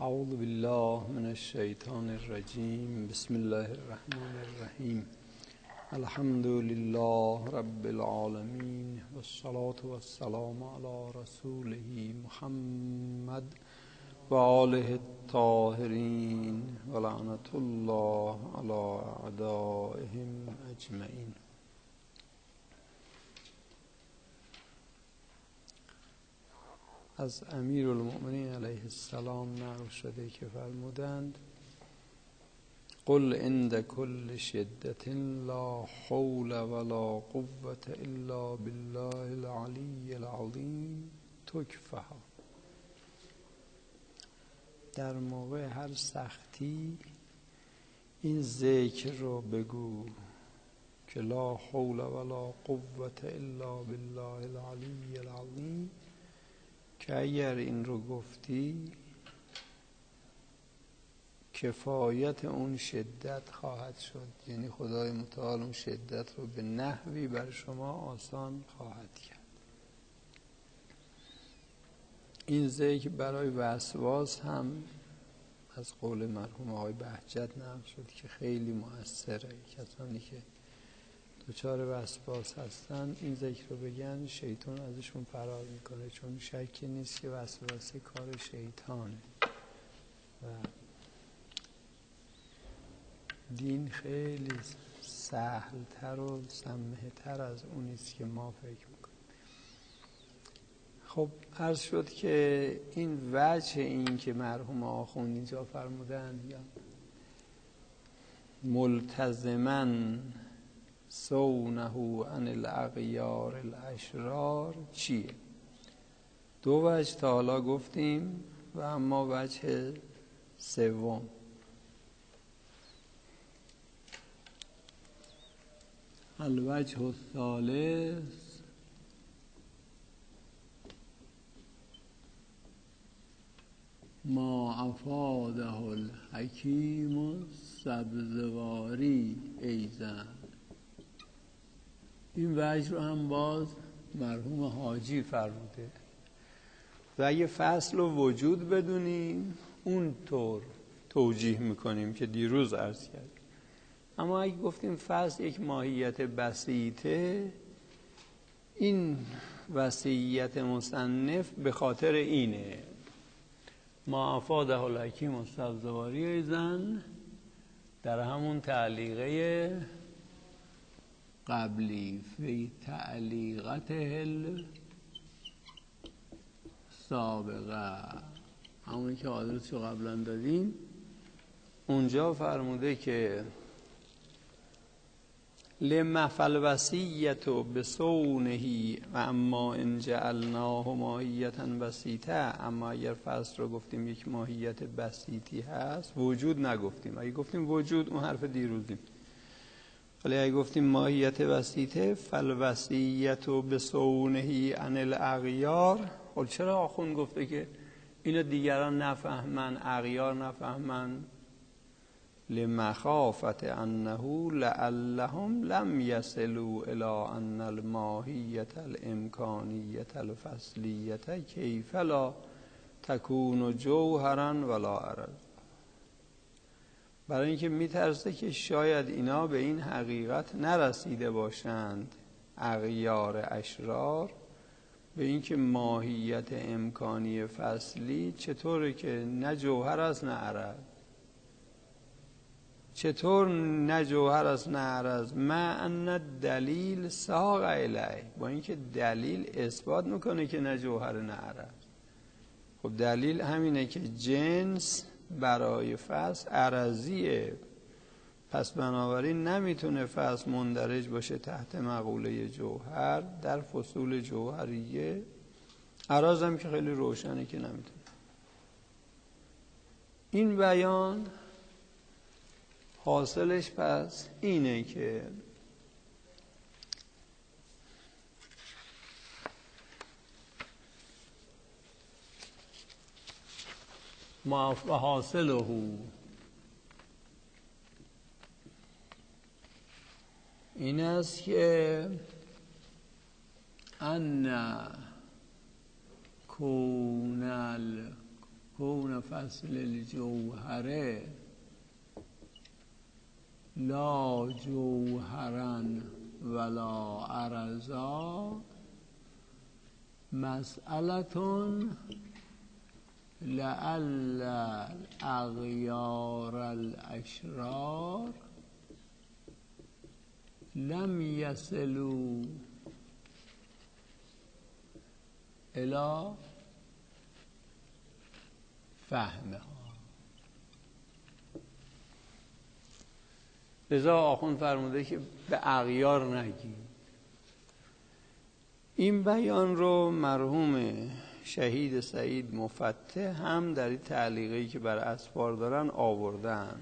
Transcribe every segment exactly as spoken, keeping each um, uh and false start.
اعوذ بالله من الشیطان الرجیم. بسم الله الرحمن الرحیم. الحمد لله رب العالمین والصلاة والسلام علی رسوله محمد و آله الطاهرین و لعنت الله علی اعدائهم اجمعین. از امیرالمؤمنین علیه السلام نقل شده که فرمودند قل عند کل شدة لا حول ولا قوة الا بالله العلی العظیم تکفها. در موقع هر سختی این ذکر رو بگو که لا حول ولا قوة الا بالله العلی العظیم، که اگر این رو گفتی کفایت اون شدت خواهد شد، یعنی خدای متعال اون شدت رو به نحوی بر شما آسان خواهد کرد. این ذکر برای وسواس هم از قول مرحوم آقای بهجت نقل شد که خیلی مؤثره. کسانی که دچار وسواس هستن این ذکر رو بگن شیطان ازشون فرار میکنه، چون شکی نیست که وسواس کار شیطانه و دین خیلی سهلتر و سمحتر از اونیست که ما فکر میکنیم. خب عرض شد که این وجه این که مرحوم آخوند اینجا فرمودن یا ملتزماً صونه عن الاغیار الاشرار چیه؟ دو وجه تا حالا گفتیم و اما وجه سوم الوجه الثالث ما افاده الحکیم السبزواری ایزن. این وجه رو هم باز مرحوم حاجی فرموده و اگه فصل رو وجود بدونیم اون طور توجیه میکنیم که دیروز عرض کردیم. اما اگه گفتیم فصل یک ماهیت بسیطه، این وصیت مصنف به خاطر اینه ما افاده الحکیم السبزواری ایزن، در همون تعلیقه قبلی فی تعلیقته السابقه، همونی که آدرس رو قبلا دادیم، اونجا فرموده که لمفل وصیت بصونه و اما ان جعلناه ماهیتا بسیطه. اما اگر فصل رو گفتیم یک ماهیت بسیطی هست، وجود نگفتیم. اگه گفتیم وجود اون حرف دیروزیم، ولی اگه گفتیم ماهیت بسیطه فالوصیت بصونه عن الاغیار. خب چرا آخوند گفته که اینو دیگران نفهمن، اغیار نفهمن؟ لمخافت انه لعلهم لم یصلوا الى ان الماهیت الامکانیت الفصلیت کیف لا تکون جوهرا ولا عرض. برای اینکه میترسه که شاید اینا به این حقیقت نرسیده باشند، اغیار اشرار، به اینکه ماهیت امکانی فصلی چطوره که نه جوهر است نه عرض. چطور نه جوهر است نه عرض؟ مع ان دلیل ساق الیه، با اینکه دلیل اثبات میکنه که نه جوهر نه عرض. خب دلیل همینه که جنس برای فصل عرضیه، پس بنابراین نمیتونه فصل مندرج باشه تحت مقوله جوهر در فصول جوهریه. عرض هم که خیلی روشنه که نمیتونه. این بیان حاصلش پس اینه که ما حاصله این است که ان کونل کون فصل الجوهره لا جوهرا ولا عرضا مسئلتون لعل اغیار الاشرار لم یصلوا الی فهمها. لذا آخوند فرموده که به اغیار نگید. این بیان رو مرحوم شهید سعید مفتح هم در این تعلیقی که بر اسفار دارن آوردن،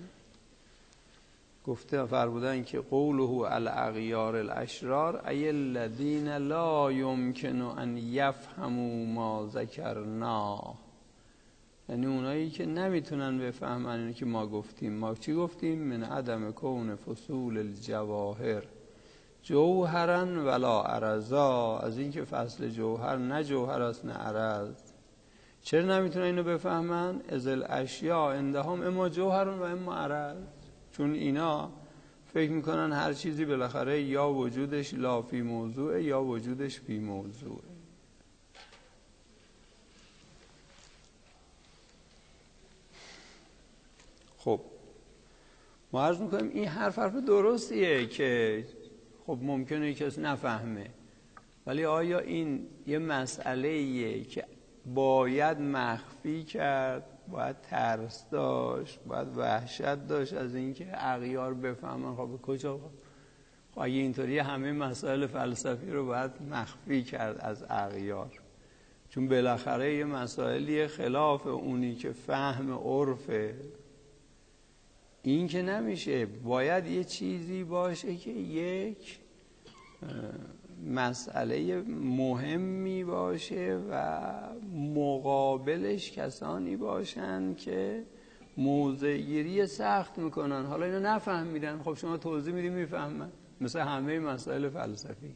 گفته فرمودن که قوله الاغیار الاشرار ای الذین لا یمکن ان یفهموا ما ذکرنا، یعنی اونایی که نمیتونن بفهمن اینو که ما گفتیم. ما چی گفتیم؟ من عدم کون فصول الجواهر جوهرا ولا عرضا، از این که فصل جوهر نه جوهر است نه عرض. چرا نمیتونن اینو بفهمن؟ از الاشیاء عندهم اما جوهر و اما عرض، چون اینا فکر میکنن هر چیزی بالاخره یا وجودش لا فی موضوع یا وجودش فی موضوع. خب ما عرض میکنیم این حرف حرف درستیه که خب ممکنه کسی نفهمه، ولی آیا این یه مسئله‌ایه که باید مخفی کرد، باید ترس داشت، باید وحشت داشت از اینکه اغیار بفهمن؟ خب کجا؟ خب اگه اینطوری همه مسائل فلسفی رو باید مخفی کرد از اغیار، چون بالاخره یه مسائلی خلاف اونی که فهم عرفه. این که نمیشه، باید یه چیزی باشه که یک مسئله مهمی باشه و مقابلش کسانی باشن که موضع گیری سخت میکنن. حالا اینو نفهمیدن، خب شما توضیح میدی میفهمن، مثل همه مسائل فلسفی.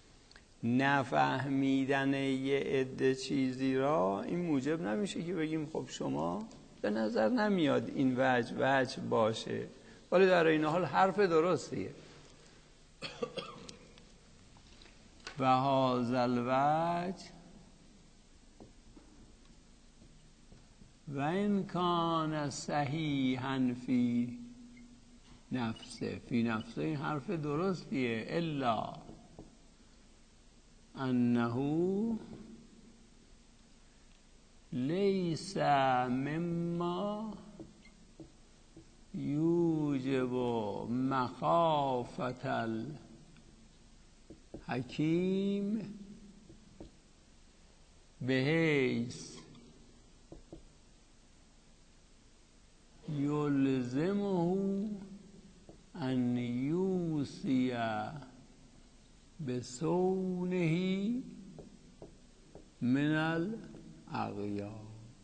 نفهمیدن یه عده چیزی را این موجب نمیشه که بگیم خب شما به نظر نمیاد این وجه وجه باشه، ولی در این حال حرف درستیه. و هذا الوجه و ان کان صحیحا فی نفسه، فی نفسه این حرف درستیه، الا انه لیس مما یوجب مخافت الحکیم بحیث یلزمه ان یوصی بصونه من الاغیار.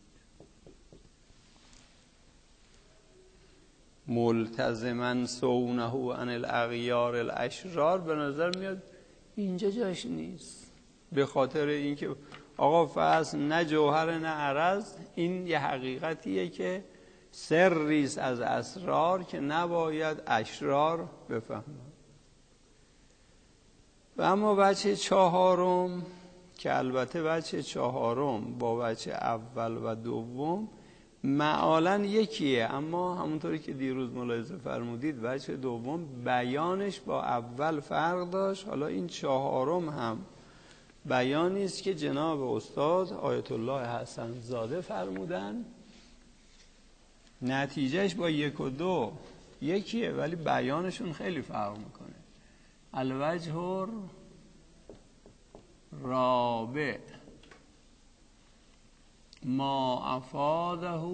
ملتزما صونه عن الاغیار الاشرار به نظر میاد اینجا جاش نیست، به خاطر اینکه آقا فصل نه جوهر نه عرض، این یه حقیقتیه که سریست از اسرار که نباید اشرار بفهمن. و اما بچه چهارم که البته بچه چهارم با بچه اول و دوم معالاً یکیه، اما همونطوری که دیروز ملاحظه فرمودید بچه دوم بیانش با اول فرق داشت. حالا این چهارم هم بیانی است که جناب استاد آیت الله حسن زاده فرمودن، نتیجهش با یک و دو یکیه ولی بیانشون خیلی فرق میکنه. الوجه رابع ما افاده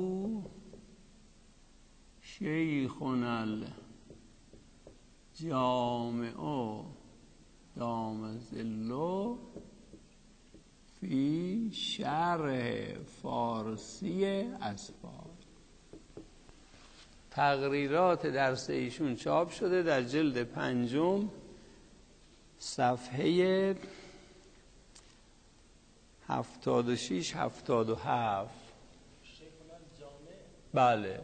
شیخنا الجامع دام ظله فی شرح فارسی اسفار. تقریرات درس ایشون چاپ شده در جلد پنجم صفحه هفتاد و شیش هفتاد و هفت. بله،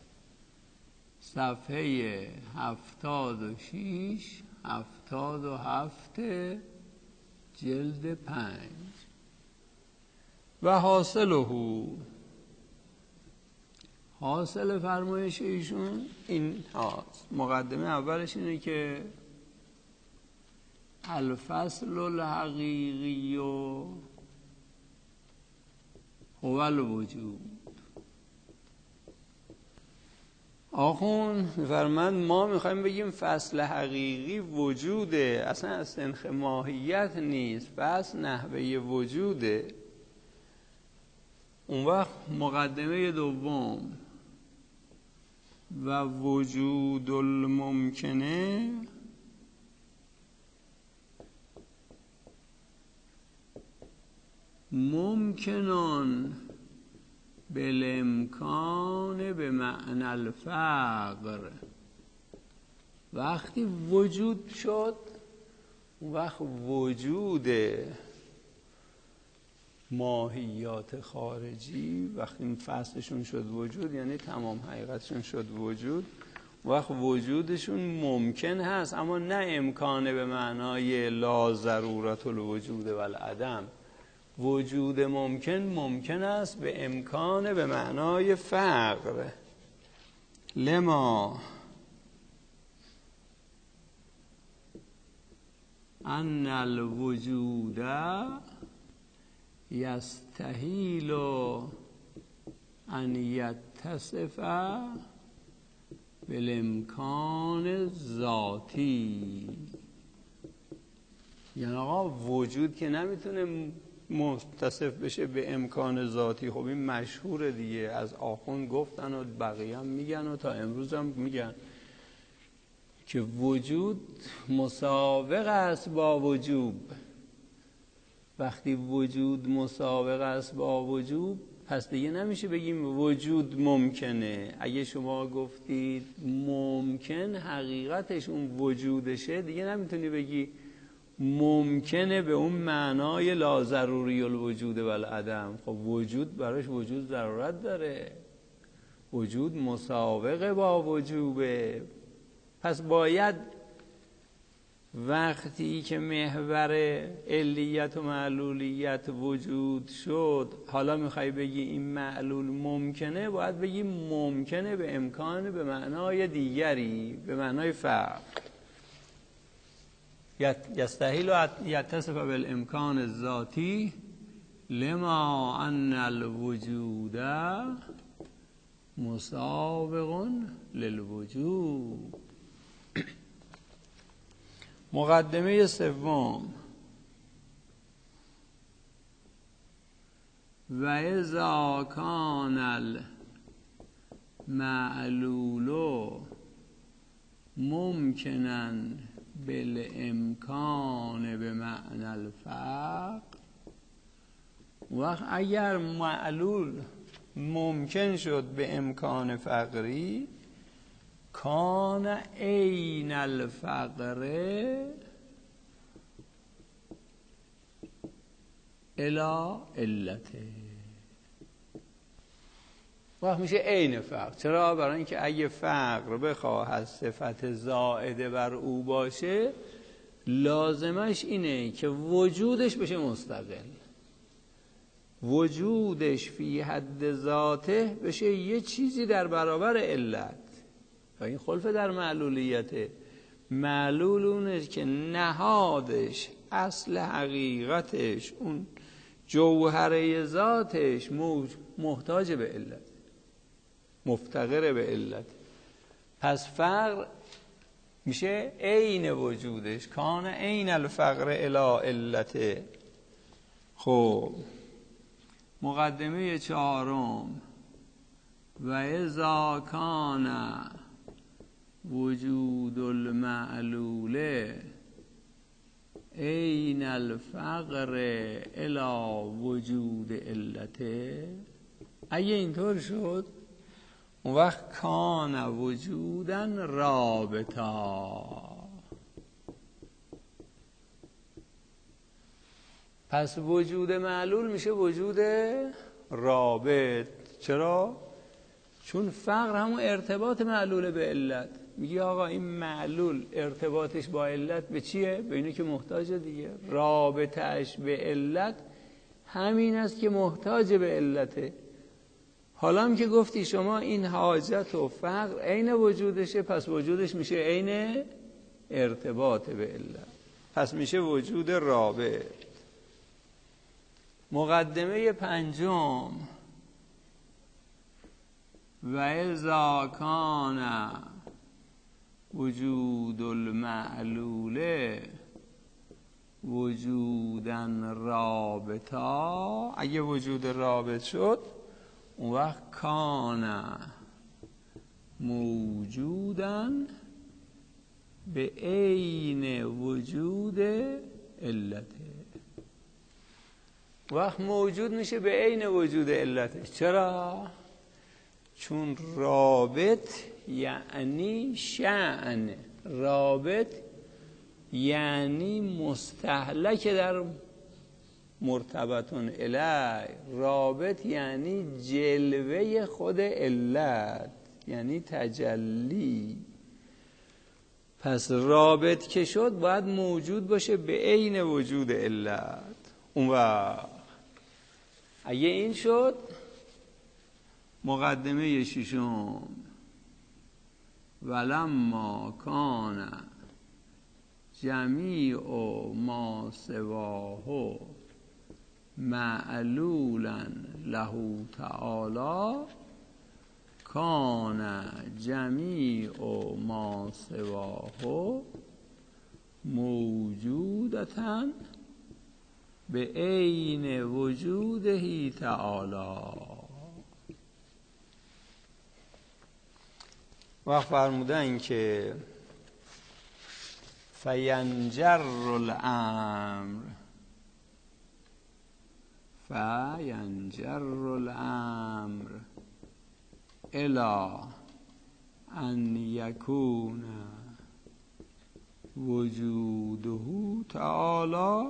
صفحه هفتاد و شیش هفتاد و هفت جلد پنج. و حاصله، حاصل فرمایش ایشون این هاست. مقدمه اولش اینه که الفصل الحقیقی و هو الوجود. آخون میفرمند ما میخوایم بگیم فصل حقیقی وجوده، اصلا از سنخ ماهیت نیست، فصل نحوه وجوده. اون وقت مقدمه دوم و وجود الممکنه ممکنان بالامکان به معنی الفقر. وقتی وجود شد اون وقت وجود ماهیات خارجی، وقتی این فصلشون شد وجود یعنی تمام حقیقتشون شد وجود، وقت وجودشون ممکن هست، اما نه امکانه به معنای لا ضرورت الوجود و العدم. وجود ممکن ممکن است به امکان به معنای فقر. لما ان الوجود یستحیل ان یتصف بالامکان ذاتی. یعنی آقا وجود که نمیتونه متصف بشه به امکان ذاتی. خب این مشهوره دیگه، از آخوند گفتن و بقیه هم میگن و تا امروز هم میگن که وجود مساوق است با وجوب. وقتی وجود مساوق است با وجوب پس دیگه نمیشه بگیم وجود ممکنه. اگه شما گفتید ممکن حقیقتش اون وجودشه، دیگه نمیتونی بگی ممکنه به اون معنای لا ضروری الوجود و العدم. خب وجود براش وجود ضرورت داره، وجود مساوق با وجوبه. پس باید وقتی که محور علیت و معلولیت وجود شد، حالا میخوای بگی این معلول ممکنه، باید بگی ممکنه به امکان به معنای دیگری، به معنای فقر. یستحیل یتصف بالامکان الذاتی لما ان الوجود مساوق للوجود. مقدمه سوم و اذا کان المعلول ممکنا بالامکان به معنی الفقر. وقت اگر معلول ممکن شد به امکان فقری، کان عین الفقر الی علته. وقت میشه عین فقر. چرا؟ برای اینکه اگه فقر بخواهد صفت زائده بر او باشه، لازمش اینه که وجودش بشه مستقل، وجودش فی حد ذاته بشه یه چیزی در برابر علت. و این خلف در معلولیته. معلول اونه که نهادش، اصل حقیقتش، اون جوهره ذاتش محتاج به علت، مفتقر به علت. پس فقر میشه عین وجودش، کان عین الفقر الی علته. خب مقدمه چهارم و اذا کان وجود المعلول عین الفقر الی وجود علته. اگه اینطور شد اون وقت کان وجودن رابطا. پس وجود معلول میشه وجود رابط. چرا؟ چون فقر همون ارتباط معلول به علت. میگی آقا این معلول ارتباطش با علت به چیه؟ به اینه که محتاجه دیگه. رابطهش به علت همین است که محتاج به علته. حالا هم که گفتی شما این حاجت و فقر عین وجودشه، پس وجودش میشه عین ارتباط به علت، پس میشه وجود رابط. مقدمه پنجم، و اذا کان وجود المعلول وجودن رابطا، اگه وجود رابط شد اون وقت کان موجودن به عین وجود علته. وقت موجود میشه به عین وجود علتش. چرا؟ چون رابط یعنی شأن، رابط یعنی مستهلک در مرتبطون الی، رابط یعنی جلوه خود علت، یعنی تجلی. پس رابط که شد باید موجود باشه به عین وجود علت. اون وقت اگه این شد، مقدمه ششم، ولما کان جمیع ما سواه معلولا له تعالی کان جمیع ما سواه موجودتاً به عین وجوده تعالی. وقت فرمودن که فینجر الامر فینجر الامر الی ان یکون وجوده تعالی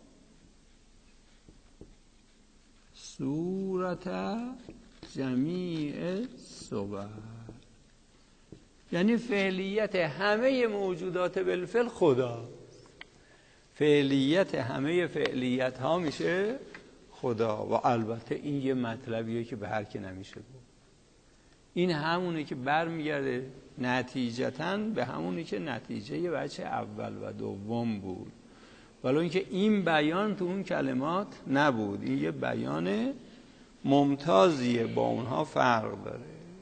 صورت جمیع صور. یعنی فعلیت همه موجودات بالفعل خدا، فعلیت همه فعلیت ها میشه خدا. و البته این یه مطلبیه که به هر که نمیشه بود. این همونه که برمیگرده نتیجتاً به همونی که نتیجه بچه اول و دوم بود، ولی اینکه این بیان تو اون کلمات نبود. این یه بیان ممتازیه، با اونها فرق داره.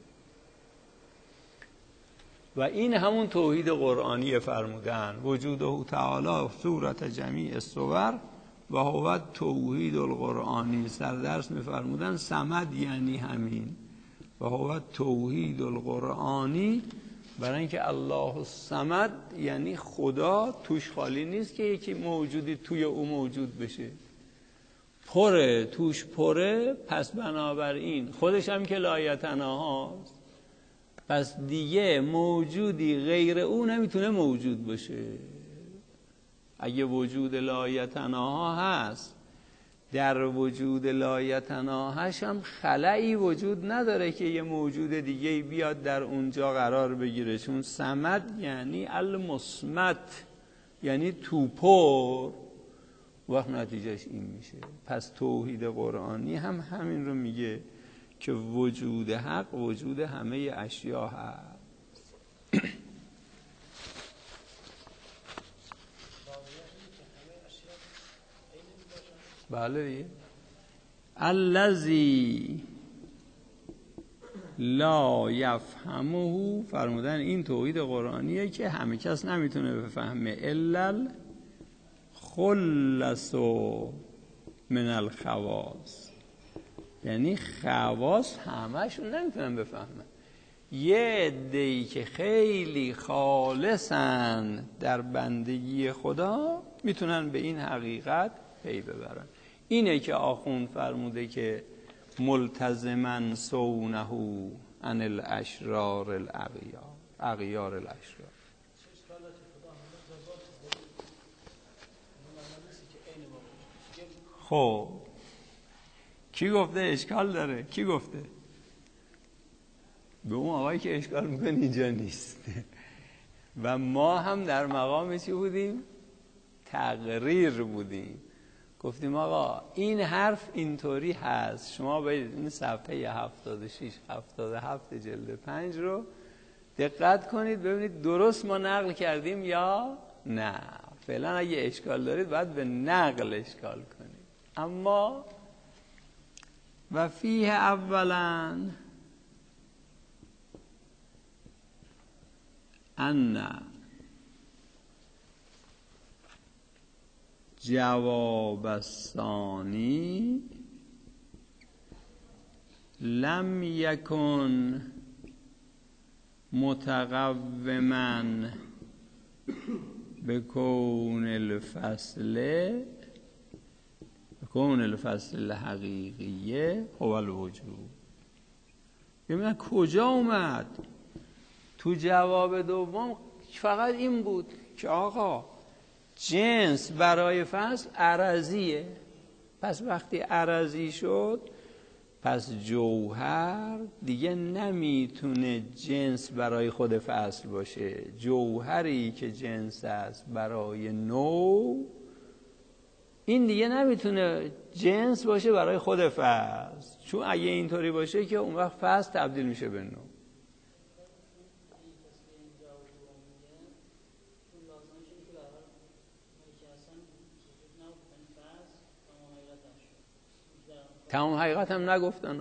و این همون توحید قرآنی فرمودن وجوده تعالی صورت جمیع الصور و هو توحید القرآنی. سردرس میفرمودن صمد یعنی همین، و هو توحید القرآنی، برای اینکه الله الصمد یعنی خدا توش خالی نیست که یکی موجودی توی او موجود بشه، پره، توش پره. پس بنابراین خودش هم که لایتناهاست، پس دیگه موجودی غیر او نمیتونه موجود باشه. اگه وجود لایتناها هست، در وجود لایتناهش هم خلایی وجود نداره که یه موجود دیگه بیاد در اونجا قرار بگیره. چون صمد یعنی المصمت، یعنی توپر. وقت نتیجهش این میشه. پس توحید قرآنی هم همین رو میگه که وجود حق وجود همه اشیا هست. بله. الذی لا یفهمه، فرمودن این توحید قرآنیه که همه کس نمیتونه بفهمه. الا خلص من الخواص، یعنی خواص همه‌شون نمیتونن بفهمن. یه عده‌ای که خیلی خالصن در بندگی خدا میتونن به این حقیقت پی ببرن. اینه که آخوند فرموده که ملتزمن صونه عن الاشرار الاغیار، اغیار الاشرار. خب کی گفته اشکال داره؟ کی گفته؟ به اون آقایی که اشکال میکنه اینجا نیست. و ما هم در مقام چی بودیم؟ تقریر بودیم. گفتیم آقا این حرف اینطوری هست، شما باید این صفحه هفتاد و شش هفتاد و هفت جلد پنج رو دقت کنید ببینید درست ما نقل کردیم یا نه. فعلا اگه اشکال دارید باید به نقل اشکال کنید. اما و فیه اولا ان جواب الثانی لم یکن متقوما بکون الفصل بکون الفصل حقیقیه هو الوجود. ببینن کجا اومد؟ تو جواب دوم فقط این بود که آقا جنس برای فصل عرضیه، پس وقتی عرضی شد پس جوهر دیگه نمیتونه جنس برای خود فصل باشه. جوهری که جنس است برای نوع این دیگه نمیتونه جنس باشه برای خود فصل، چون اگه اینطوری باشه که اون وقت فصل تبدیل میشه به نوع. تمام حقیقت هم نگفتن.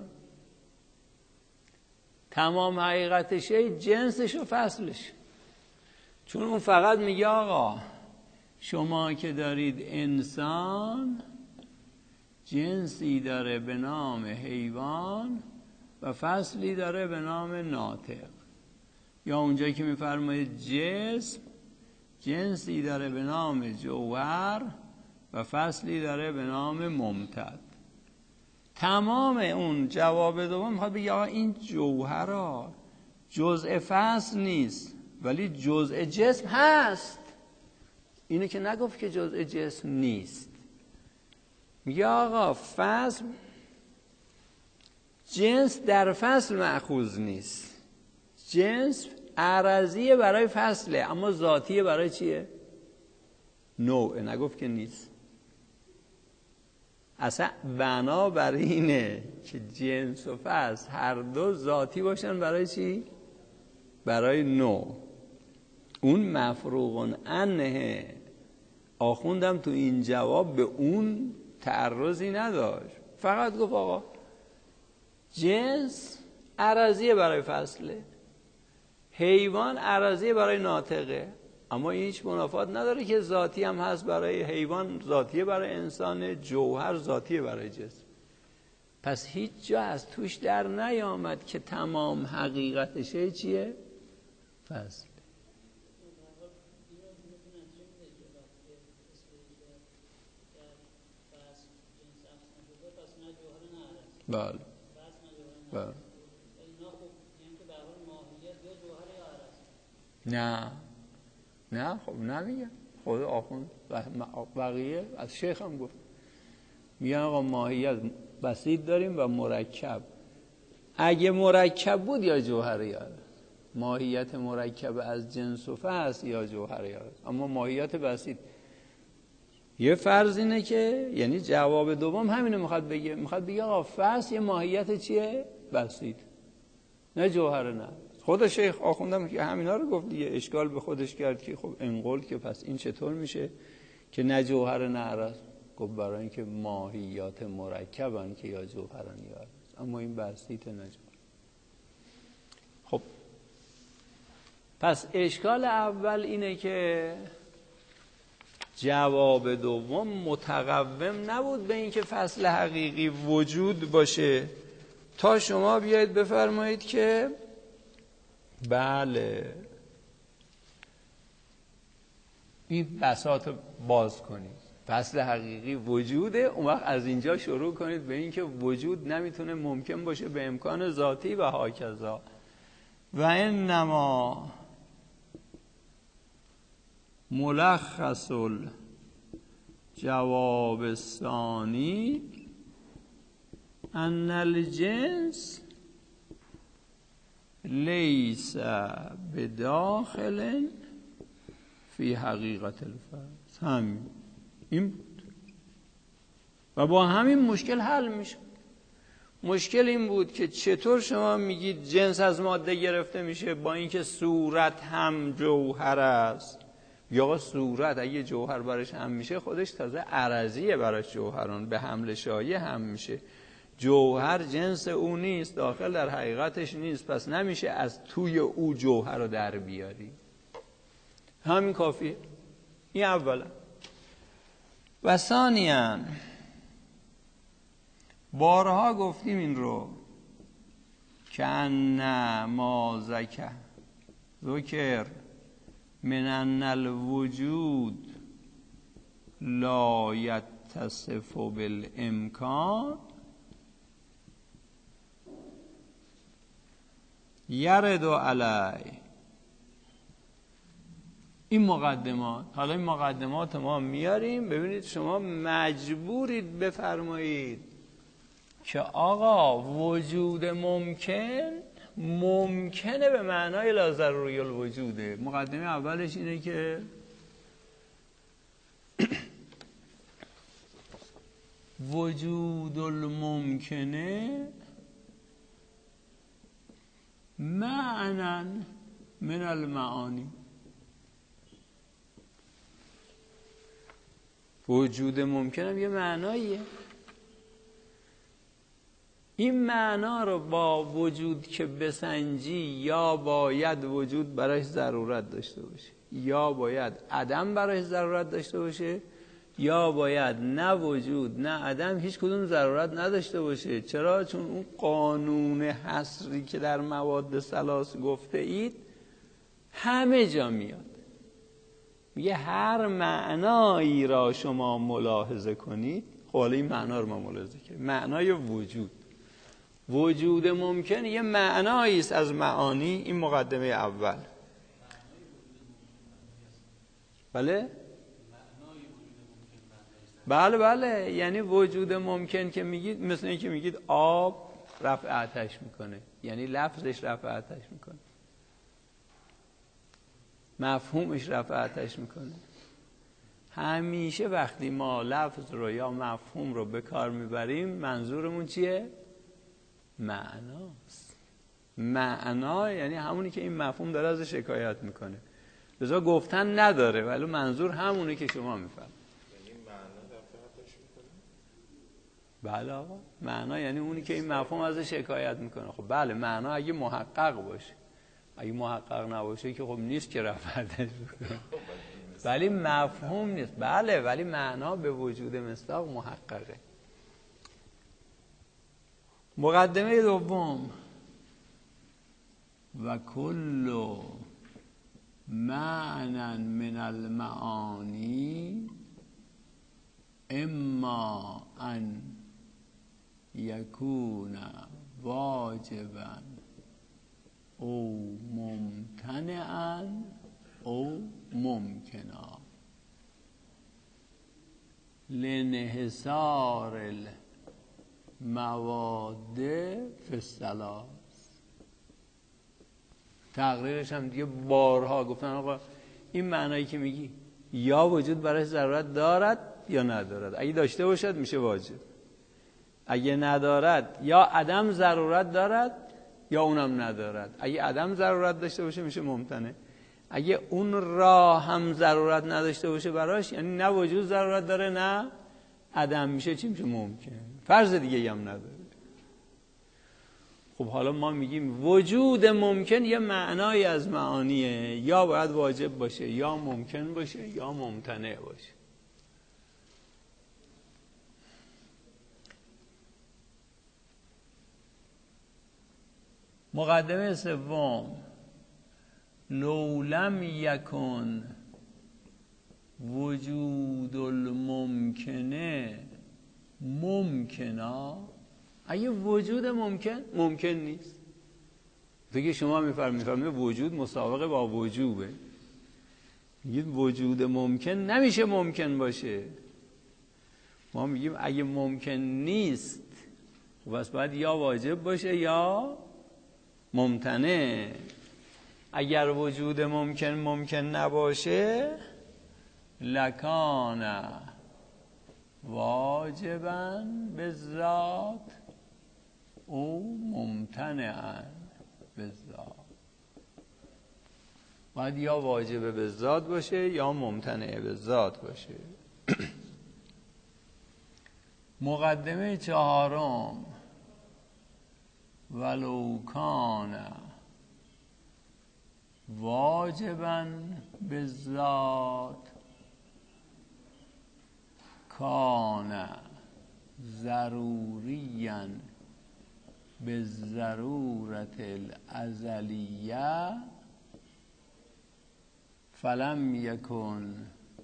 تمام حقیقتشه جنسش و فصلش، چون اون فقط میگه آقا شما که دارید انسان جنسی داره به نام حیوان و فصلی داره به نام ناطق، یا اونجایی که میفرماید جسم جنسی داره به نام جوهر و فصلی داره به نام ممتد. تمام اون جواب دوم میخواد بگه آقا این جوهر جزء فصل نیست ولی جزء جسم هست. اینو که نگفت که جزء جسم نیست. میگه آقا فصل جنس در فصل مأخوذ نیست، جنس عرضیه برای فصله اما ذاتیه برای چیه؟ نوعه. نگفت که نیست. اصلا بنا بر اینه که جنس و فصل هر دو ذاتی باشن برای چی؟ برای نوع. اون مفروغ عنه. آخوندم تو این جواب به اون تعرضی نداشت، فقط گفت آقا جنس عرضیه برای فصله، حیوان عرضیه برای ناطقه، اما این هیچ منافات نداره که ذاتی هم هست برای حیوان، ذاتیه برای انسان، جوهر ذاتیه برای جسم. پس هیچ جا از توش در نیامد که تمام حقیقتشه چیه؟ فصل. بله بله. نه نه خب نمیگم، خود آخوند بقیه از شیخ هم گفت، میگن آقا ماهیت بسیط داریم و مرکب. اگه مرکب بود یا جوهریات، ماهیت مرکب از جنس و فصل یا جوهریات، اما ماهیت بسیط. یه فرض اینه که یعنی جواب دوم همینه میخواد بگه، میخواد بگه آقا فصل یه ماهیت چیه؟ بسیط، نه جوهر. نه خود شیخ آخوندم که همینا رو گفت دیگه، اشکال به خودش کرد که خب انقل که پس این چطور میشه که نه جوهر نه عرض؟ گفت برای اینکه ماهیات مرکبن که یا جوهرن یا عرض، اما این بسیط نه جوهر. خب پس اشکال اول اینه که جواب دوم متقوم نبود به اینکه فصل حقیقی وجود باشه تا شما بیایید بفرمایید که بله این بساط باز کنید، فصل حقیقی وجوده. اون وقت از اینجا شروع کنید به اینکه وجود نمیتونه ممکن باشه به امکان ذاتی و هاکذا. و انما ملخص الجواب الثانی ان الجنس لیس بداخل فی حقیقت الفرض. همین این بود و با همین مشکل حل میشه. مشکل این بود که چطور شما میگید جنس از ماده گرفته میشه با اینکه صورت هم جوهر است. یا صورت اگه جوهر برش هم میشه خودش تازه عرضیه براش جوهران به حمل شایع هم میشه. جوهر جنس او نیست، داخل در حقیقتش نیست، پس نمیشه از توی او جوهر رو در بیاری. همین کافیه. این اولا. و ثانیاً بارها گفتیم این رو که ان ما ذکر ذکر من ان الوجود لا یتصف بالامکان یرد علی. این مقدمات، حالا این مقدمات ما میاریم. ببینید شما مجبورید بفرمایید که آقا وجود ممکن ممکنه به معنای لا ضروری الوجوده. مقدمه اولش اینه که وجود الممکنه معنی من المعانی. وجود ممکن هم یه معناییه. این معنا رو با وجود که بسنجی یا باید وجود برایش ضرورت داشته باشه یا باید عدم برایش ضرورت داشته باشه یا باید نه وجود نه عدم هیچ کدوم ضرورت نداشته باشه. چرا؟ چون اون قانون حصری که در مواد ثلاث گفته اید همه جا میاد. میگه هر معنایی را شما ملاحظه کنید. خب حالا این معنا رو ما ملاحظه کنید. معنای وجود، وجود ممکن یه معنایی است از معانی. این مقدمه اول. بله بله بله یعنی وجود ممکن که میگید مثل این که میگید آب رفع آتش میکنه، یعنی لفظش رفع آتش میکنه، مفهومش رفع آتش میکنه. همیشه وقتی ما لفظ رو یا مفهوم رو به کار میبریم منظورمون چیه؟ معناست. معنا یعنی همونی که این مفهوم داره ازش شکایت میکنه. لذا گفتن نداره ولی منظور همونی که شما میفهمید. یعنی معنا رفع آتش میکنه؟ بله آقا، معنا یعنی اونی که این مفهوم ازش شکایت میکنه. خب بله، معنا اگه محقق باشه. اگه محقق نباشه که خب نیست که رفع آتش میکنه. ولی مفهوم نیست. بله ولی معنا به وجود مصداق محققه. مقدمه دوم و کل معنی من المعانی اما ان یکون واجبا او ممتنعا او ممکنا لانحصار المواد فی الثلاث. تقریرش هم دیگه بارها گفتن آقا این معنایی که میگی یا وجود برای ضرورت دارد یا ندارد. اگه داشته باشد میشه واجب، اگه ندارد یا عدم ضرورت دارد یا اونم ندارد. اگه عدم ضرورت داشته باشه میشه ممتنع. اگه اون را هم ضرورت نداشته باشه براش، یعنی نه وجود ضرورت داره نه عدم، میشه چی؟ میشه ممکن. فرض دیگه هم نداره. خب حالا ما میگیم وجود ممکن یه معنایی از معانیه، یا باید واجب باشه یا ممکن باشه یا ممتنع باشه. مقدمه سوم لو لم یکن وجود الممکنه ممکنا. اگه وجود ممکن ممکن نیست دیگه شما میفرمایید وجود مساوقه با وجوبه. میگید وجود ممکن نمیشه ممکن باشه. ما میگیم اگه ممکن نیست بس باید یا واجب باشه یا ممتنع اگر وجود ممکن ممکن نباشه لکان واجبا بالذات او ممتنعا بالذات. باید یا واجب بالذات باشه یا ممتنع بالذات باشه. مقدمه چهارم ولو کان واجبا بالذات کان ضروریا بالضرورت الازلیه فلم یکن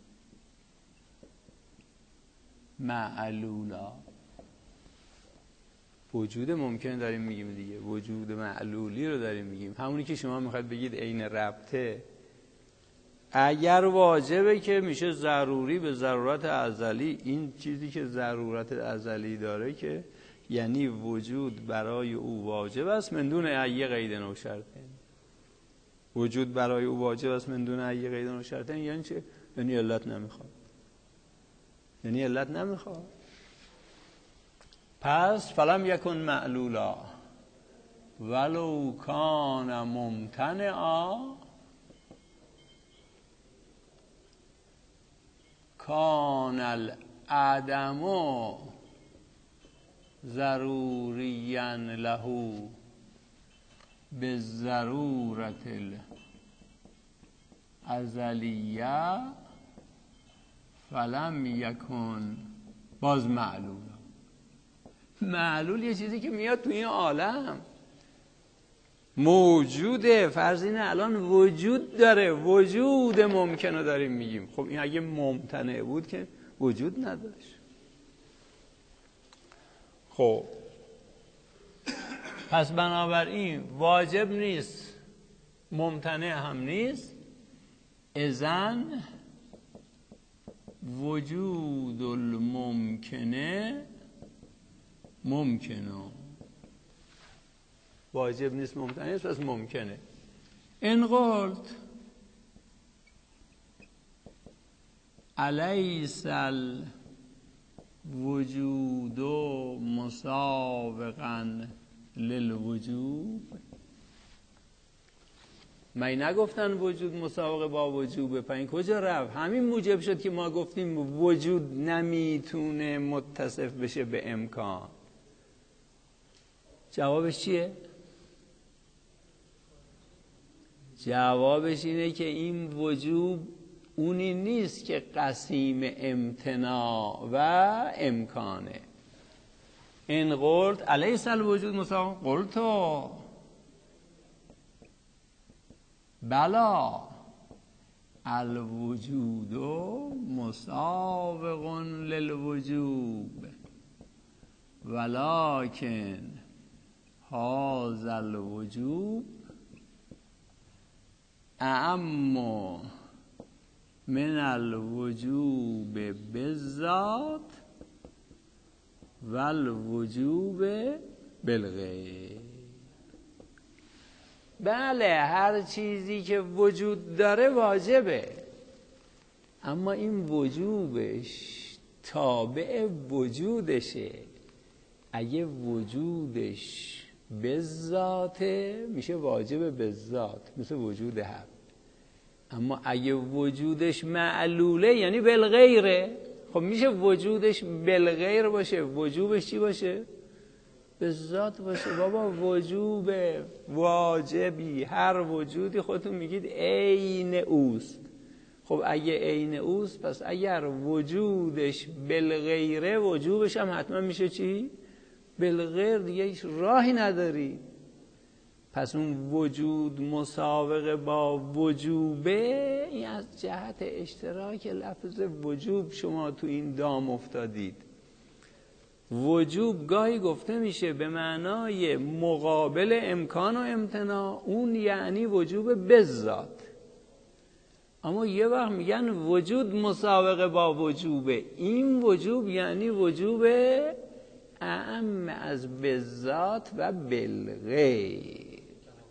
معلولا. وجود ممکن داریم میگیم دیگه، وجود معلولی رو داریم میگیم، همونی که شما میخواد بگید عین ربطه. اگر واجبه که میشه ضروری به ضرورت ازلی. این چیزی که ضرورت ازلی داره که یعنی وجود برای او واجب است من دون ای قید و شرطین. وجود برای او واجب است من دون ای قید و شرطین یعنی چه؟ یعنی علت نمیخواد، یعنی علت نمیخواد. پس فلم یکن معلولا ولو کان ممتنعا کان العدم ضروریا له بالضرورت الازلیه فلم یکن باز معلول. معلول یه چیزی که میاد تو این عالم موجوده، فرض اینه الان وجود داره، وجود ممکنه داریم میگیم. خب این اگه ممتنع بود که وجود نداشت. خب پس بنابراین واجب نیست، ممتنع هم نیست، اذن وجود الممکنه ممکنه. واجب نیست، ممتنع نیست، پس ممکنه. این قلت الیس الوجود مسابقا للوجوب. من نگفتن وجود مسابقه با وجوبه، پس این کجا رفت؟ همین موجب شد که ما گفتیم وجود نمیتونه متصف بشه به امکان. جوابش چیه؟ جوابش اینه که این وجود اونی نیست که قسیم امتناع و امکانه. این قلت الیس الوجود مسابق قلتو بلا الوجود مسابق للوجوب ولکن هذا الوجوب اعم من الوجوب بالذات والوجوب بالغیر. بله هر چیزی که وجود داره واجبه، اما این وجوبش تابع وجودشه. اگه وجودش به ذاته میشه واجب به ذات، مثل وجود حق. اما اگه وجودش معلوله یعنی بالغیره، خب میشه وجودش بالغیر باشه، وجوبش چی باشه؟ به ذات باشه. بابا وجوب واجبی هر وجودی خودتون میگید عین اوست. خب اگه عین اوست پس اگر وجودش بالغیره وجوبش هم حتما میشه چی؟ بالغیر. دیگه هیچ راهی نداری. پس اون وجود مسابقه با وجوبه، این از جهت اشتراک لفظ وجوب شما تو این دام افتادید. وجوب گاهی گفته میشه به معنای مقابل امکان و امتناع، اون یعنی وجوب بذات. اما یه وقت میگن وجود مسابقه با وجوبه، این وجوب یعنی وجوب اعم از بذات و بالغیر.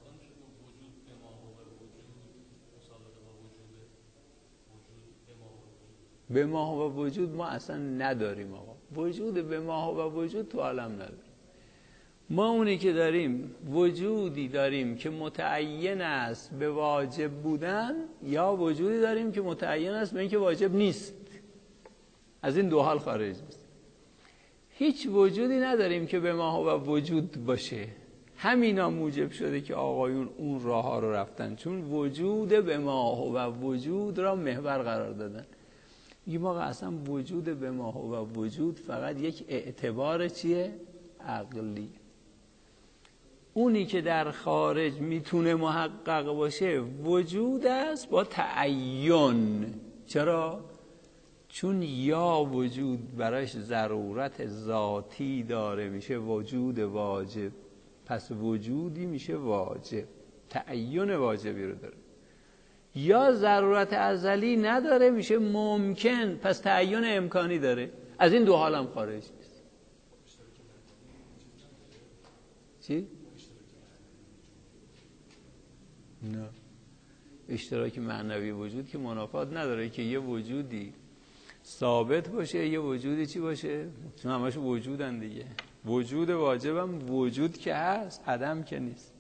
به ما و وجود ما اصلا نداریم آقا. وجود به ما و وجود تو عالم نداریم. ما اونی که داریم وجودی داریم که متعین است به واجب بودن، یا وجودی داریم که متعین است به اینکه واجب نیست. از این دو حال خارج نیست. هیچ وجودی نداریم که به ما و وجود باشه. همینا موجب شده که آقایون اون راه ها رو رفتن، چون وجود به ما و وجود را محور قرار دادن. میگیم آقا اصلا وجود به ما و وجود فقط یک اعتبار چیه؟ عقلی. اونی که در خارج میتونه محقق باشه وجود است با تعین. چرا؟ چون یا وجود براش ضرورت ذاتی داره میشه وجود واجب، پس وجودی میشه واجب، تعین واجبی رو داره. یا ضرورت ازلی نداره میشه ممکن، پس تعین امکانی داره. از این دو حالم خارج نیست. چی؟ نه، اشتراک معنوی وجود که منافات نداره که یه وجودی ثابت باشه یه وجودی چی باشه، چون همش وجودن دیگه. وجود واجبم وجود که هست، عدم که نیست.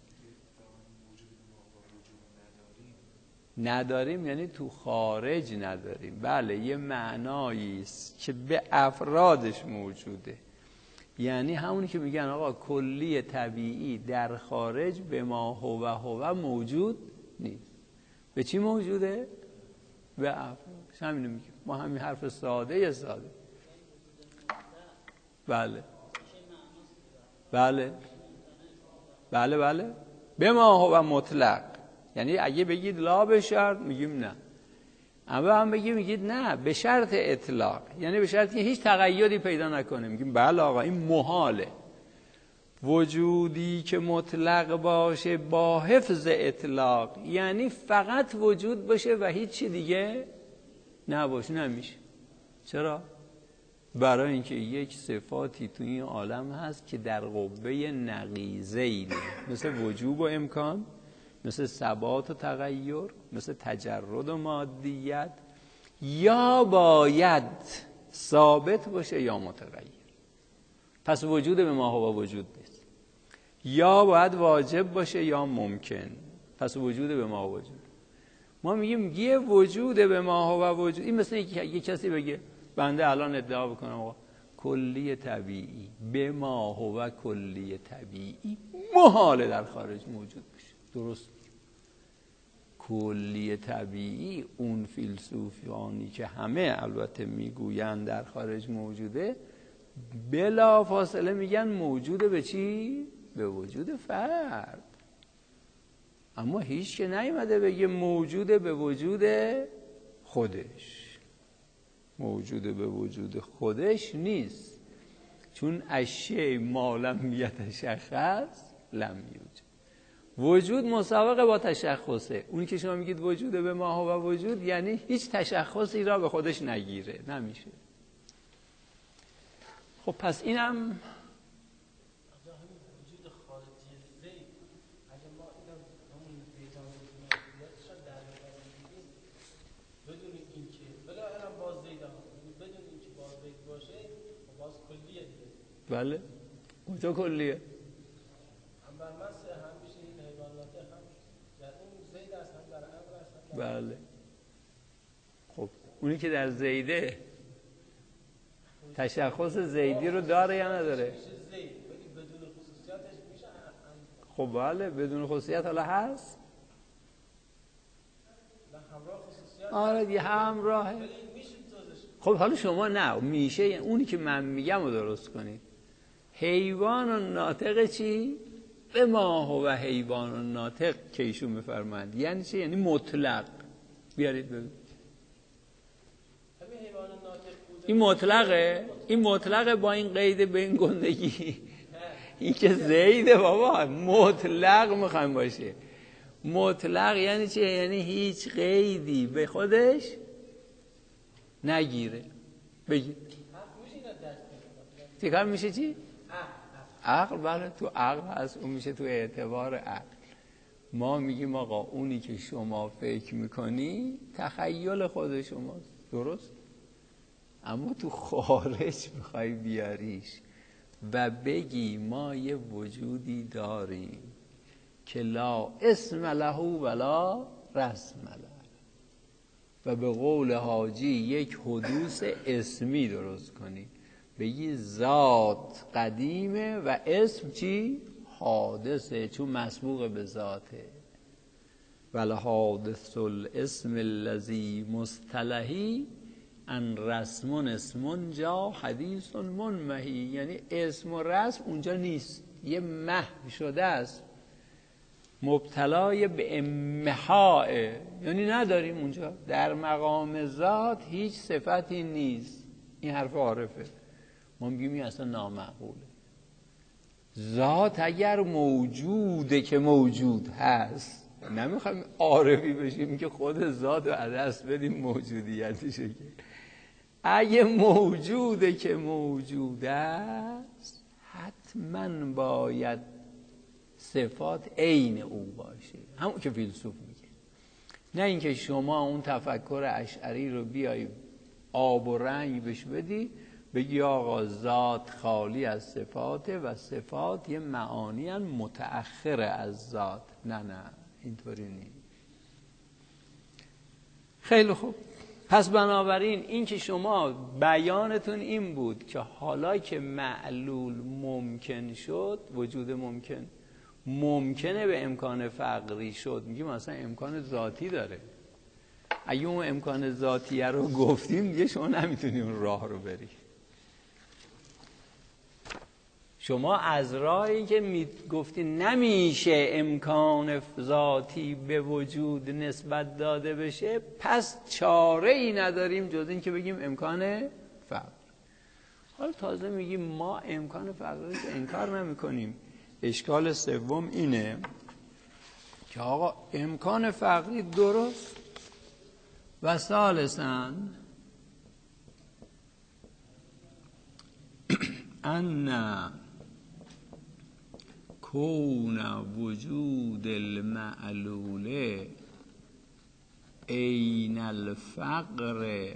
نداریم یعنی تو خارج نداریم. بله یه معنایی است که به افرادش موجوده، یعنی همونی که میگن آقا کلی طبیعی در خارج به ما هو هو موجود نیست. به چی موجوده؟ به افرادش. همینو میگیم ما، همین حرف ساده یه ساده. بله بله بله بله به ما هو مطلق، یعنی اگه بگید لا به شرط میگیم نه، اما هم بگید میگید نه به شرط اطلاق، یعنی به شرطی که هیچ تقییدی پیدا نکنه میگیم بله آقا این محاله. وجودی که مطلق باشه با حفظ اطلاق، یعنی فقط وجود باشه و هیچ چی دیگه نباشه، نمیشه. چرا؟ برای اینکه یک صفاتی تو این عالم هست که در قوه نقیضینه، مثل وجوب و امکان، مثل ثبات و تغییر، مثل تجرد و مادیت. یا باید ثابت باشه یا متغیر، پس وجود به ما هو وجود نیست. یا باید واجب باشه یا ممکن، پس وجود به ما هو وجود. ما میگیم یه وجود به ما هو وجود. این مثل یه کسی بگه بنده الان ادعا بکنم آقا کلی طبیعی به ما هو کلی طبیعی محاله در خارج موجود بشه. درست. کلی طبیعی اون فیلسوفانی که همه البته میگویند در خارج موجوده، بلا فاصله میگن موجوده به چی؟ به وجود فرد. اما هیچ که نیومده بگه موجوده به وجود خودش. موجوده به وجود خودش نیست، چون اشیاء ما لم یتشخص لم یوجد. وجود مسابقه با تشخصه. اونی که شما میگید وجود به ما و وجود، یعنی هیچ تشخصی را به خودش نگیره، نمیشه. خب پس اینم بله کجا کلیه؟ هم بر مس همیشه این حیوانات هم در اون زید است، هم در امر است. بله. خب اونی که در زیده تشخص زیدی رو داره یا نداره؟ زید بدون خصوصیاتش میشه. خب بله بدون خصوصیت حالا هست؟ نه همراه خصوصیات. آره دیگه همراهه. خب حالا شما نه میشه، اونی که من میگم رو درست کنید. حیوان و ناطق چی؟ به ما هو حیوان و ناطق که ایشون بفرمایند. یعنی چی؟ یعنی مطلق. بیارید ببینید. این مطلقه؟ این مطلقه با این قید به این گندگی. این که زیده بابا، مطلق میخوایم باشه. مطلق یعنی چی؟ یعنی هیچ قیدی به خودش نگیره. بگید چی کار میشه؟ چی؟ عقل. بله تو عقل هست، اون میشه تو اعتبار عقل. ما میگیم آقا اونی که شما فکر میکنی تخیل خود شماست. درست؟ اما تو خارج میخوای بیاریش و بگی ما یه وجودی داریم که لا اسم له ولا رسم له، و به قول حاجی یک حدوث اسمی درست کنی، بگی ذات قدیمه و اسم چی؟ حادثه، چون مسبوق به ذاته. ولحادث الاسم الذی مصطلحی ان رسم اسم جا حدیث منمحی، یعنی اسم و رسم اونجا نیست، یه محو شده است، مبتلای به امحاء، یعنی نداریم اونجا. در مقام ذات هیچ صفتی نیست. این حرف عارفه، ما میگیم این اصلا نامعقوله. ذات اگر موجوده که موجود هست، نمیخوایم عارفی بشیم که خود ذات رو از دست بدیم موجودیتشه، که اگه موجوده که موجود است حتما باید صفات عین او باشه، همون که فیلسوف میگه. نه اینکه شما اون تفکر اشعری رو بیای آب و رنگ بهش بدی، بگی آقا ذات خالی از صفاته و صفات یه معانی هن متأخر از ذات. نه نه اینطوری نیست. خیلی خوب، پس بنابراین این که شما بیانتون این بود که حالا که معلول ممکن شد، وجود ممکن ممکنه به امکان فقری شد، میگیم اصلا امکان ذاتی داره. اگه اون امکان ذاتیه رو گفتیم دیگه شما نمیتونی اون راه رو بری. شما از راهی که میگفتی نمیشه امکان ذاتی به وجود نسبت داده بشه، پس چاره ای نداریم جز این که بگیم امکان فقر. حالا تازه میگیم ما امکان فقر رو انکار نمی کنیم. اشکال سوم اینه که آقا امکان فقری درست و ثالثاً ان کون وجود المعلول عین الفقر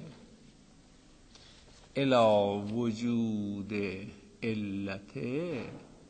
الی وجود علته.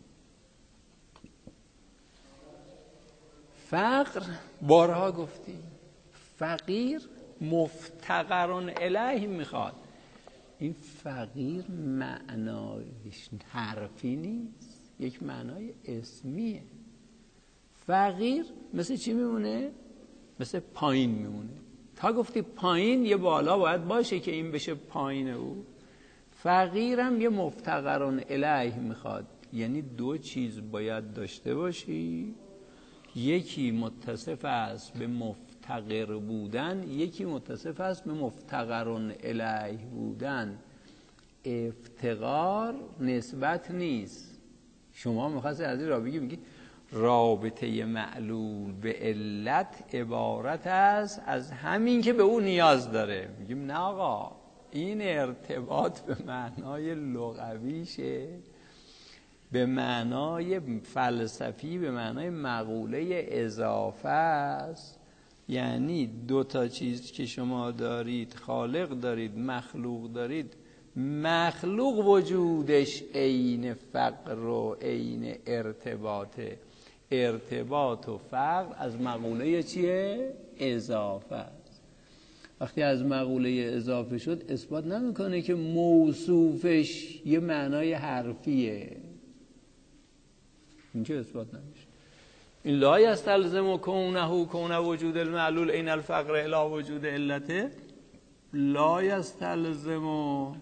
فقر بارها گفتیم، فقیر مفتقرون الیه میخواد. این فقیر معنایش حرفی نیست، یک معنای اسمیه. فقیر مثل چی میمونه؟ مثل پایین میمونه. تا گفتی پایین یه بالا باید باشه که این بشه پایین او. فقیرم یه مفتقرون الیه میخواد، یعنی دو چیز باید داشته باشی، یکی متصف است به مفتقر بودن، یکی متصف است به مفتقرون الیه بودن. افتقار نسبت نیست. شما میخواستی از این را بگی، بگی رابطه معلول به علت عبارت است از همین که به او نیاز داره. میگیم نه آقا، این ارتباط به معنای لغویشه، به معنای فلسفی، به معنای مقوله اضافه است. یعنی دو تا چیز که شما دارید، خالق دارید، مخلوق دارید، مخلوق وجودش عین فقر و عین ارتباطه. ارتباط و فقر از مقوله چیه؟ اضافه است. وقتی از مقوله اضافه شد اثبات نمیکنه که موصوفش یه معنای حرفیه، اینجا اثبات نمیشه. این لا یستلزم کونه کونه وجود المعلول عین الفقر الی وجود علته، لا یستلزم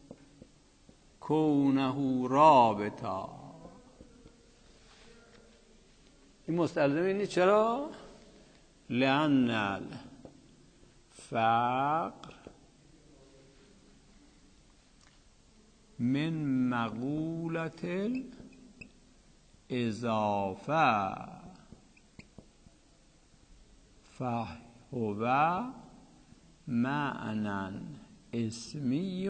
کونه رابطا. این مستلزم اینه. چرا؟ لأن الفقر من مقولة الاضافه فهو معنى اسمی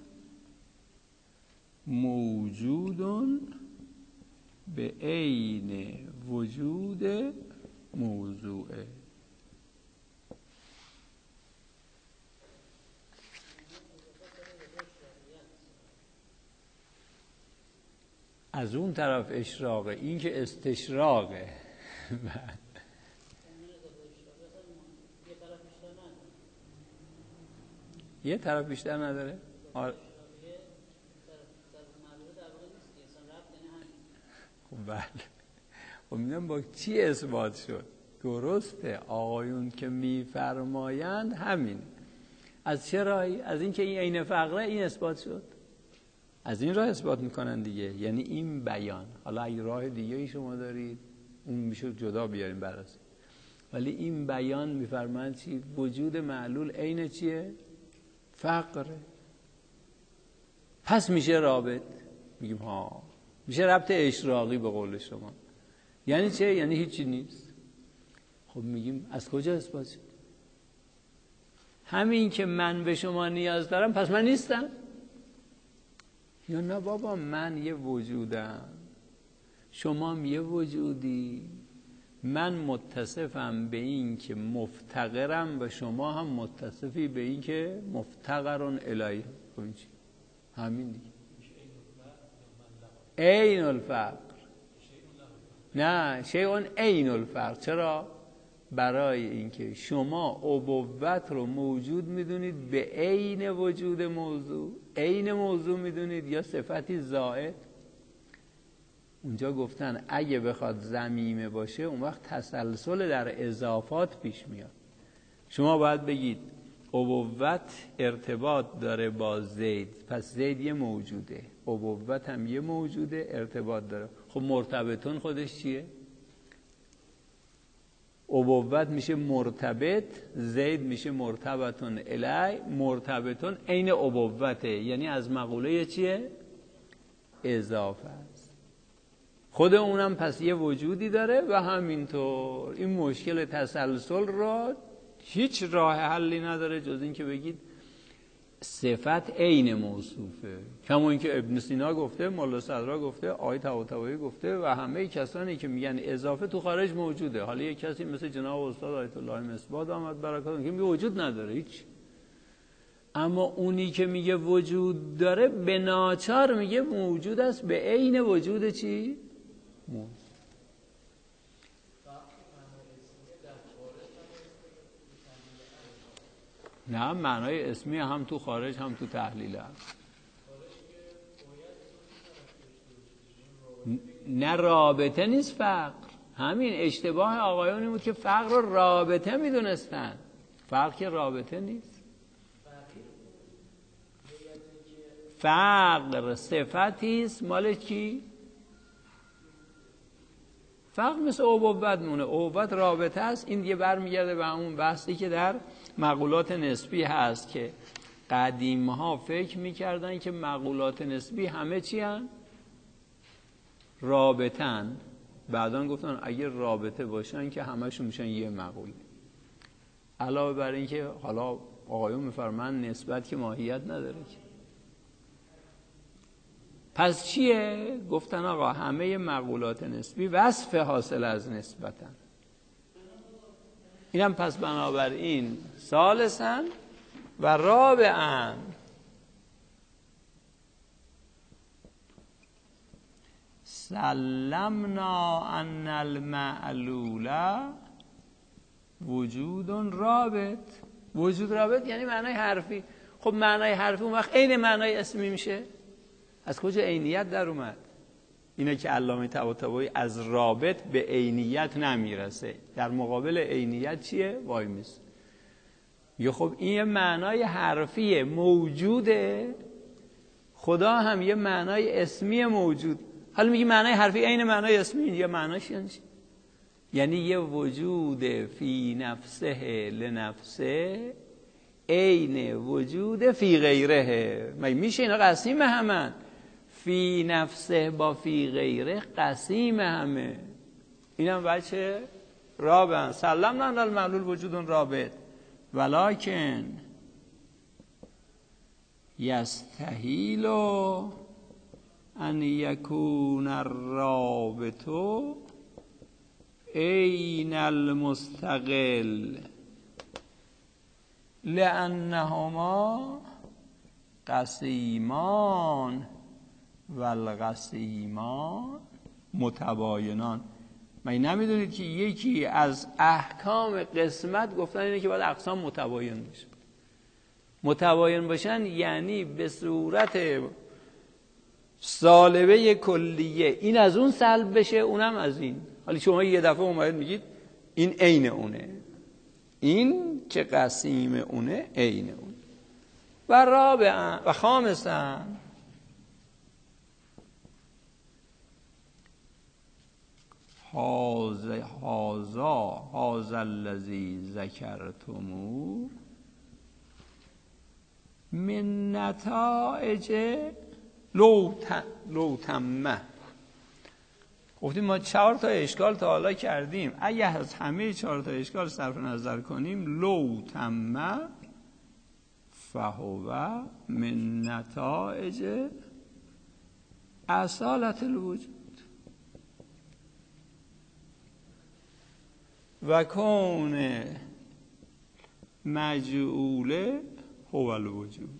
موجود به عین وجود موضوعه. از اون طرف اشراقه، این که استشراقه. یه طرف بیشتر نداره؟ آره. خب بله. خب میدونم با چی اثبات شد؟ درسته آقایون که میفرمایند همین. از چه راهی؟ از این که این عین فقره این اثبات شد. از این راه اثبات میکنن دیگه، یعنی این بیان. حالا اگه راه دیگه ای شما دارید اون میشه جدا بیاریم بررسی، ولی این بیان میفرمایند چی؟ وجود معلول عین چیه؟ فقره. پس میشه رابط. میگیم ها، میشه ربط اشراقی به قول شما. یعنی چه؟ یعنی هیچی نیست. خب میگیم از کجا اثبات شد؟ همین که من به شما نیاز دارم پس من نیستم؟ یا نه بابا، من یه وجودم، شما هم یه وجودی، من متصفم به این که مفتقرم و شما هم متصفی به این که مفتقرون الیه. خب این چی؟ همین دیگه. عین الفقر. نه، شیء عین الفقر. چرا؟ برای اینکه شما ابوت رو موجود میدونید به عین وجود موضوع. عین موضوع میدونید یا صفتی زائد. اونجا گفتن اگه بخواد ضمیمه باشه اون وقت تسلسل در اضافات پیش میاد. شما باید بگید ابوت ارتباط داره با زید، پس زید یه موجوده، ابوت هم یه موجوده، ارتباط داره. خب مرتبطون خودش چیه؟ ابوت میشه مرتبط، زید میشه مرتبطون الی. مرتبطون عین ابوته، یعنی از مقوله چیه؟ اضافه است. خود اونم پس یه وجودی داره و همینطور این مشکل تسلسل را هیچ راه حلی نداره جز این که بگید صفت عین موصوفه. کما اینکه ابن سینا گفته، مولا صدرا گفته، آقای طباطبایی گفته و همه کسانی که میگن اضافه تو خارج موجوده. حالا یک کسی مثل جناب استاد آیت الله مصباح آمد برکاتون که میگه وجود نداره هیچ. اما اونی که میگه وجود داره به ناچار میگه موجود است به عین وجود چی؟ موجود. نه، معنای اسمی هم تو خارج هم تو تحلیل هم. نه رابطه نیست فقر. همین اشتباه آقایانی بود که فقر رو رابطه میدونستن. فقر که رابطه نیست. فقر صفتی است مال کی؟ فقر مثل ابوت مونه. ابوت رابطه است. این دیگه برمیگرده به همون بحثی که در مقولات نسبی هست که قدیم ها فکر میکردن که مقولات نسبی همه چی هن؟ رابطن. بعدان گفتن اگه رابطه باشن که همشون میشن یه مقوله. علاوه بر این که حالا آقایون میفرمان نسبت که ماهیت نداره که. پس چیه؟ گفتن آقا همه مقولات نسبی وصف حاصل از نسبتن. اینم پس بنابراین ثالثاً و رابعاً سلمنا ان المعلول وجود رابط. وجود رابط یعنی معنای حرفی. خب معنای حرفی اون وقت عین معنای اسمی میشه. از کجا عینیت در اومد؟ اینه که علامه طباطبایی از رابط به عینیت نمیرسه، در مقابل عینیت چیه؟ وای میسه. یا خب این یه معنای حرفیه موجوده، خدا هم یه معنای اسمی موجود. حالا میگی معنای حرفی عین معنای اسمی، یه معناش یعنی چی؟ یعنی یه وجود فی نفسه لنفسه عین وجود فی غیره. مگه میشه اینا قسیم همن؟ فی نفسه با فی غیره قسیم همه. اینم بچه رابط. سلم لن المعلول وجود رابط ولکن یستحیل ان یکون الرابط عین المستقل لانهما قسیمان و القسیمان متباینان. مگه نمیدونید که یکی از احکام قسمت گفتن اینه که باید اقسام متباین باشه. متباین باشن یعنی به صورت سالبه کلیه این از اون سلب بشه اونم از این. حالا شما یه دفعه اومدید میگید این عین اونه، این که قسیم اونه عین اونه. و رابعا و خامسا هازا هازا هازا الذی ذکرتموه من نتائج لو لو تمه. گفتیم ما چهار تا اشکال تا حالا کردیم، اگه از همه چهار تا اشکال صرف نظر کنیم لو تمه فهو من نتائج اصالت الوجود و کون مجعوله هو الوجود.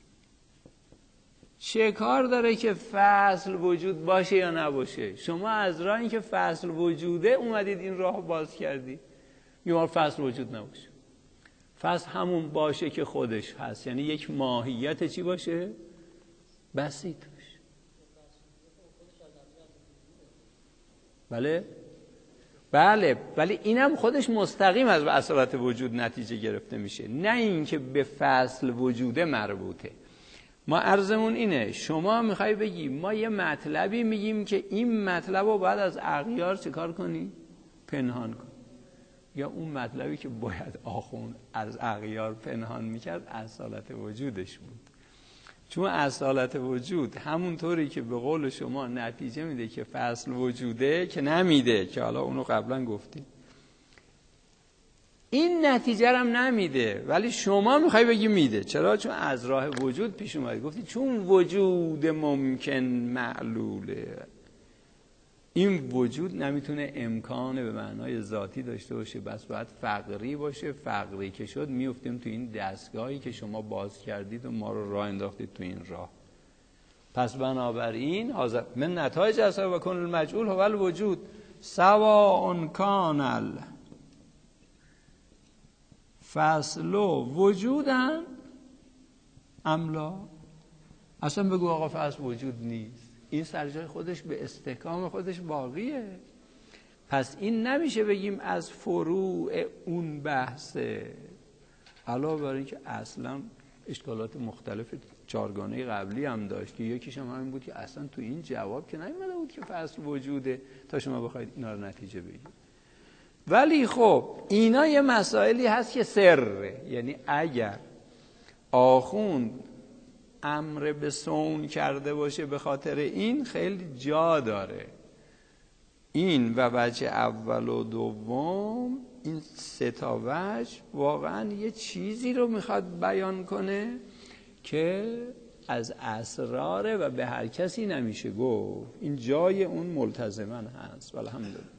چه کار داره که فصل وجود باشه یا نباشه؟ شما از راه این که فصل وجوده اومدید این راه باز کردی. میگم فصل وجود نباشه. فصل همون باشه که خودش هست، یعنی یک ماهیت چی باشه؟ بسیط باشه. بله؟ بله، ولی اینم خودش مستقیم از اصالت وجود نتیجه گرفته میشه، نه اینکه به فصل وجوده مربوطه. ما عرضمون اینه، شما میخوای بگی ما یه مطلبی میگیم که این مطلب رو باید از اغیار چه کار کنی؟ پنهان کن. یا اون مطلبی که باید آخوند از اغیار پنهان میکرد اصالت وجودش بود. چون اصالت وجود همونطوری که به قول شما نتیجه میده که فصل وجوده که نمیده، که حالا اونو قبلا گفتیم، این نتیجه هم نمیده ولی شما میخوای بگی میده. چرا؟ چون از راه وجود پیش اومد. گفتی چون وجود ممکن معلوله، این وجود نمیتونه امکان به معنای ذاتی داشته باشه، بس باید فقری باشه. فقری که شد میفتیم تو این دستگاهی که شما باز کردید و ما رو راه انداختید تو این راه. پس بنابراین حاضر من نتایج اثر و کن المجعول هو الوجود سواء کان الفصل وجودن املا. اصلا بگو آقا فصل وجود نیست، این سر جای خودش به استحکام خودش باقیه. پس این نمیشه بگیم از فروع اون بحثه، علاوه بر این که اصلا اشکالات مختلف چارگانه قبلی هم داشت که یکیش هم همین بود که اصلا تو این جواب که نیومده بود که فصل وجوده تا شما بخواید اینا رو نتیجه بگید. ولی خب اینا یه مسائلی هست که سره، یعنی اگر آخوند امر به صون کرده باشه به خاطر این خیلی جا داره. این و وجه اول و دوم، این سه تا وجه واقعا یه چیزی رو میخواد بیان کنه که از اسراره و به هر کسی نمیشه گفت. این جای اون ملتزمن هست. والحمدلله.